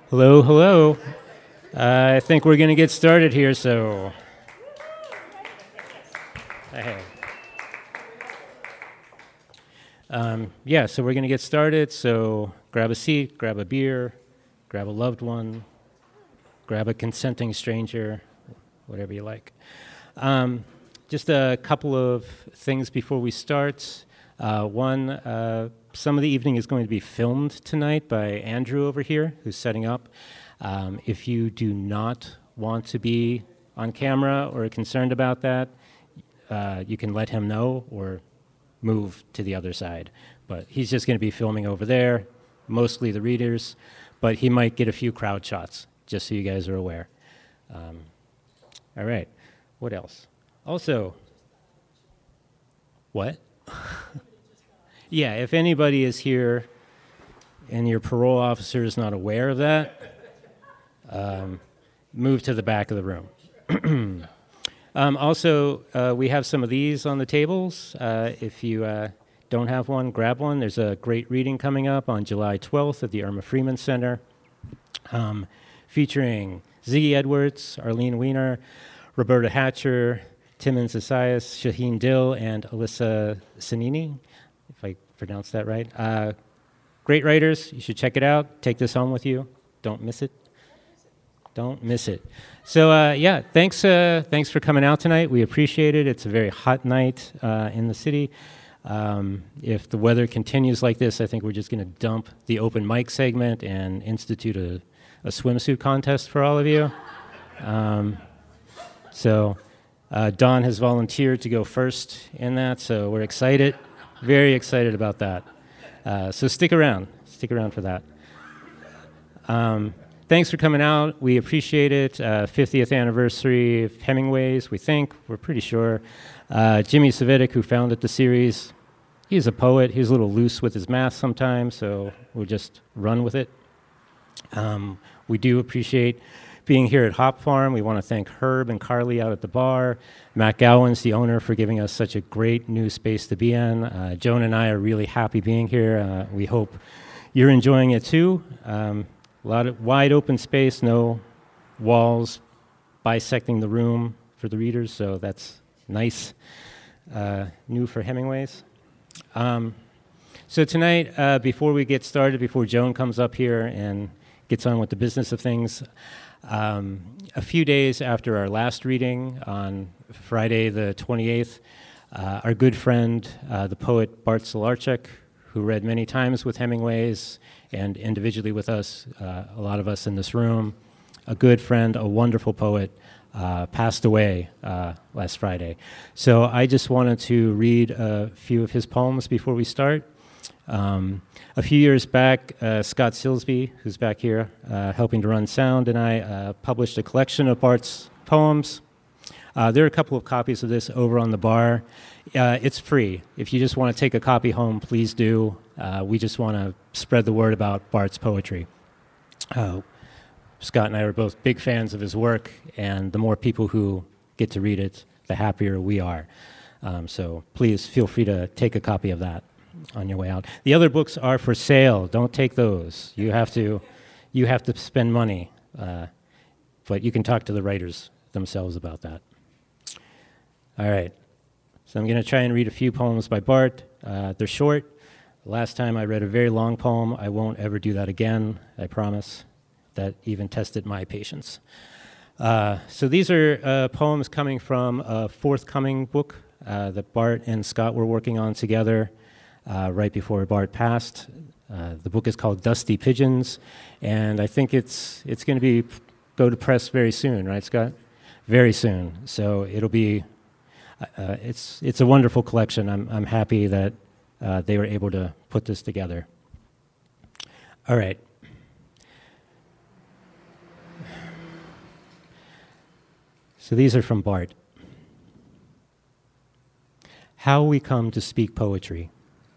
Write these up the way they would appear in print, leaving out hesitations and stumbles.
Hello, hello. I think we're going to get started here, so. Hey. So we're going to get started, so grab a seat, grab a beer, grab a loved one, grab a consenting stranger, whatever you like. Just a couple of things before we start. One, some of the evening is going to be filmed tonight by Andrew over here, who's setting up. If you do not want to be on camera or are concerned about that, you can let him know or move to the other side. But he's just going to be filming over there, mostly the readers, but he might get a few crowd shots, just so you guys are aware. All right, what else? Also, what? Yeah, if anybody is here and your parole officer is not aware of that, move to the back of the room. We have some of these on the tables. If you don't have one, grab one. There's a great reading coming up on July 12th at the Irma Freeman Center, featuring Ziggy Edwards, Arlene Weiner, Roberta Hatcher, Timon Zasias, Shaheen Dill, and Alyssa Sanini, if I pronounced that right. Great writers. You should check it out. Take this home with you. Don't miss it. Don't miss it. So, thanks for coming out tonight. We appreciate it. It's a very hot night in the city. If the weather continues like this, I think we're just going to dump the open mic segment and institute a swimsuit contest for all of you. Don has volunteered to go first in that, so we're excited, very excited about that. So stick around for that. Thanks for coming out. We appreciate it. 50th anniversary of Hemingway's, we're pretty sure. Jimmy Savitic, who founded the series, he's a poet. He's a little loose with his math sometimes, so we'll just run with it. We do appreciate being here at Hop Farm. We want to thank Herb and Carly out at the bar, Matt Gowans, the owner, for giving us such a great new space to be in. Joan and I are really happy being here. We hope you're enjoying it too. A lot of wide open space, no walls bisecting the room for the readers, so that's nice. New for Hemingway's. So tonight, before we get started, before Joan comes up here and gets on with the business of things, a few days after our last reading on Friday the 28th, our good friend, the poet Bart Solarczyk, who read many times with Hemingway's and individually with us, a lot of us in this room, a good friend, a wonderful poet, passed away last Friday. So I just wanted to read a few of his poems before we start. A few years back, Scott Silsby, who's back here helping to run sound, and I published a collection of Bart's poems. There are a couple of copies of this over on the bar. It's free. If you just want to take a copy home, please do. We just want to spread the word about Bart's poetry. Scott and I are both big fans of his work, and the more people who get to read it, the happier we are. So please feel free to take a copy of that on your way out. The other books are for sale. Don't take those. You have to spend money, but you can talk to the writers themselves about that. All right. So I'm going to try and read a few poems by Bart. They're short. Last time I read a very long poem. I won't ever do that again, I promise. That even tested my patience. So these are poems coming from a forthcoming book that Bart and Scott were working on together right before Bart passed. The book is called Dusty Pigeons, and I think it's going to go to press very soon, right, Scott? Very soon. So it'll be it's a wonderful collection. I'm happy that they were able to put this together. All right. So these are from Bart. How we come to speak poetry.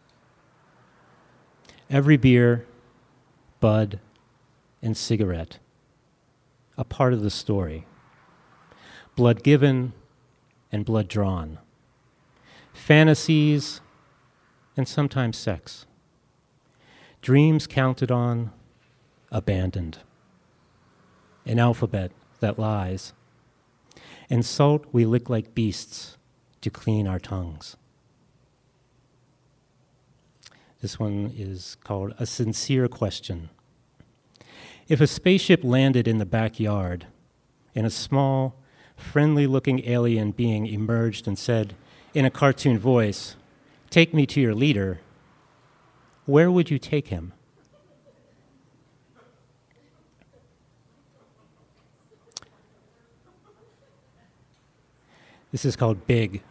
Every beer, bud, and cigarette, a part of the story. Blood given and blood drawn. Fantasies and sometimes sex. Dreams counted on, abandoned. an alphabet that lies. And salt we lick like beasts to clean our tongues. This one is called A Sincere Question. If a spaceship landed in the backyard and a small, friendly-looking alien being emerged and said in a cartoon voice, "Take me to your leader," where would you take him? This is called Big.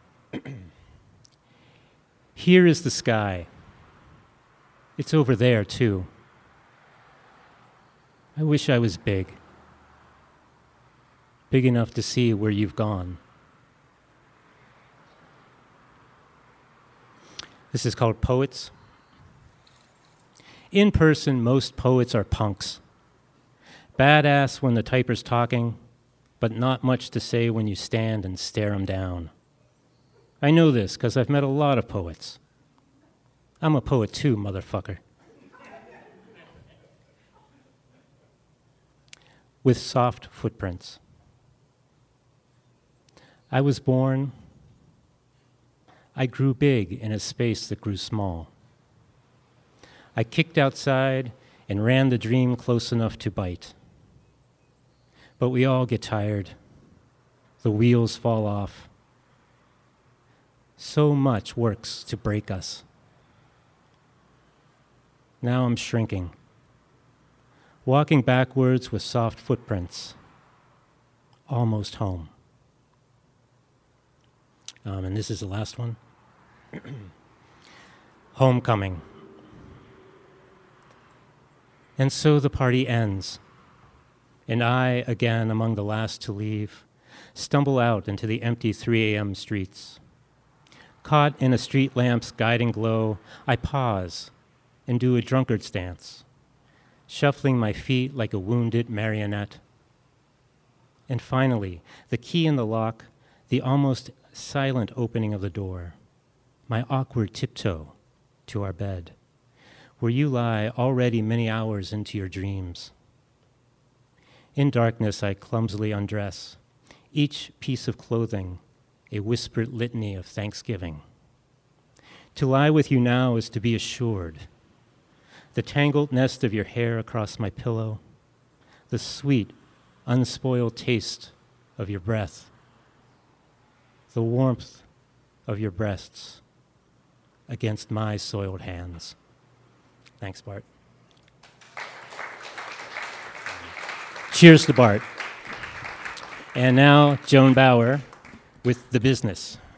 Here is the sky. It's over there, too. I wish I was big. Big enough to see where you've gone. This is called Poets. In person, most poets are punks. Badass when the typer's talking, but not much to say when you stand and stare 'em down. I know this because I've met a lot of poets. I'm a poet too, motherfucker. With soft footprints. I was born. I grew big in a space that grew small. I kicked outside and ran the dream close enough to bite. But we all get tired. The wheels fall off. So much works to break us. Now I'm shrinking, walking backwards with soft footprints, almost home. And this is the last one. Homecoming. And so the party ends, and I, again among the last to leave, stumble out into the empty 3 a.m. streets. Caught in a street lamp's guiding glow, I pause and do a drunkard's dance, shuffling my feet like a wounded marionette. And finally, the key in the lock, the almost silent opening of the door, my awkward tiptoe to our bed, where you lie already many hours into your dreams. In darkness, I clumsily undress, each piece of clothing a whispered litany of thanksgiving. To lie with you now is to be assured. The tangled nest of your hair across my pillow, the sweet, unspoiled taste of your breath, the warmth of your breasts against my soiled hands. Thanks, Bart. Cheers to Bart. And now, Joan Bauer with The Business.